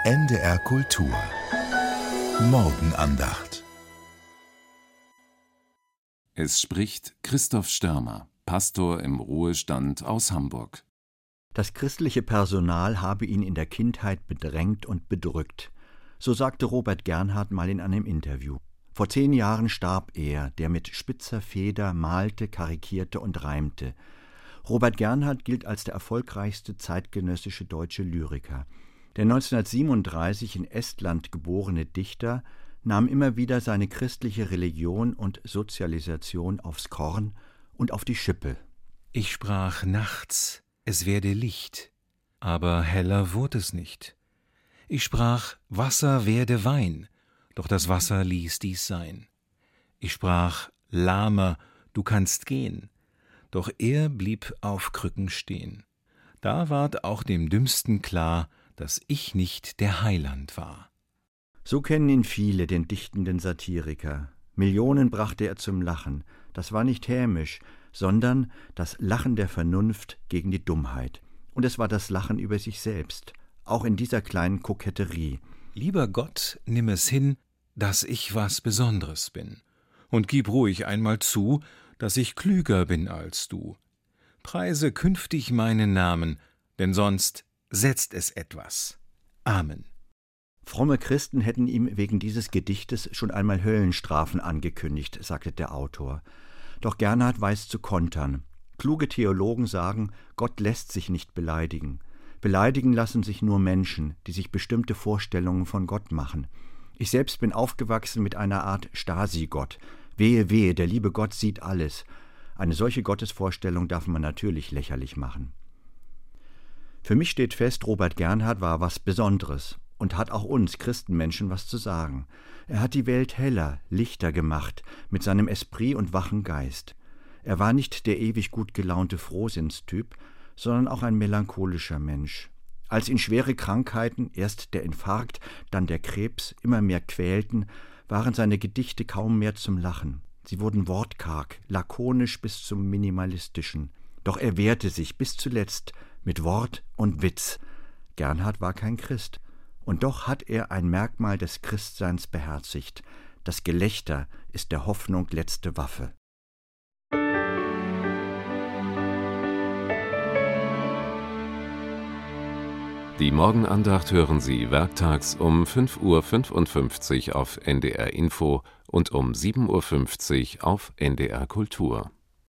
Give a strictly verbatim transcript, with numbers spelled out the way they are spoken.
N D R Kultur Morgenandacht. Es spricht Christoph Störmer, Pastor im Ruhestand aus Hamburg. Das christliche Personal habe ihn in der Kindheit bedrängt und bedrückt. So sagte Robert Gernhardt mal in einem Interview. Vor zehn Jahren starb er, der mit spitzer Feder malte, karikierte und reimte. Robert Gernhardt gilt als der erfolgreichste zeitgenössische deutsche Lyriker. Der neunzehnhundertsiebenunddreißig in Estland geborene Dichter nahm immer wieder seine christliche Religion und Sozialisation aufs Korn und auf die Schippe. Ich sprach nachts, es werde Licht, aber heller wurde es nicht. Ich sprach, Wasser werde Wein, doch das Wasser ließ dies sein. Ich sprach, Lahmer, du kannst gehen, doch er blieb auf Krücken stehen. Da ward auch dem Dümmsten klar, dass ich nicht der Heiland war. So kennen ihn viele, den dichtenden Satiriker. Millionen brachte er zum Lachen. Das war nicht hämisch, sondern das Lachen der Vernunft gegen die Dummheit. Und es war das Lachen über sich selbst, auch in dieser kleinen Koketterie. Lieber Gott, nimm es hin, dass ich was Besonderes bin, und gib ruhig einmal zu, dass ich klüger bin als du. Preise künftig meinen Namen, denn sonst setzt es etwas. Amen. Fromme Christen hätten ihm wegen dieses Gedichtes schon einmal Höllenstrafen angekündigt, sagte der Autor. Doch Gernhardt weiß zu kontern. Kluge Theologen sagen, Gott lässt sich nicht beleidigen. Beleidigen lassen sich nur Menschen, die sich bestimmte Vorstellungen von Gott machen. Ich selbst bin aufgewachsen mit einer Art Stasi-Gott. Wehe, wehe, der liebe Gott sieht alles. Eine solche Gottesvorstellung darf man natürlich lächerlich machen. Für mich steht fest, Robert Gernhardt war was Besonderes und hat auch uns Christenmenschen was zu sagen. Er hat die Welt heller, lichter gemacht mit seinem Esprit und wachen Geist. Er war nicht der ewig gut gelaunte Frohsinnstyp, sondern auch ein melancholischer Mensch. Als ihn schwere Krankheiten, erst der Infarkt, dann der Krebs, immer mehr quälten, waren seine Gedichte kaum mehr zum Lachen. Sie wurden wortkarg, lakonisch bis zum Minimalistischen. Doch er wehrte sich bis zuletzt mit Wort und Witz. Gernhardt war kein Christ. Und doch hat er ein Merkmal des Christseins beherzigt. Das Gelächter ist der Hoffnung letzte Waffe. Die Morgenandacht hören Sie werktags um fünf Uhr fünfundfünfzig auf N D R Info und um sieben Uhr fünfzig auf N D R Kultur.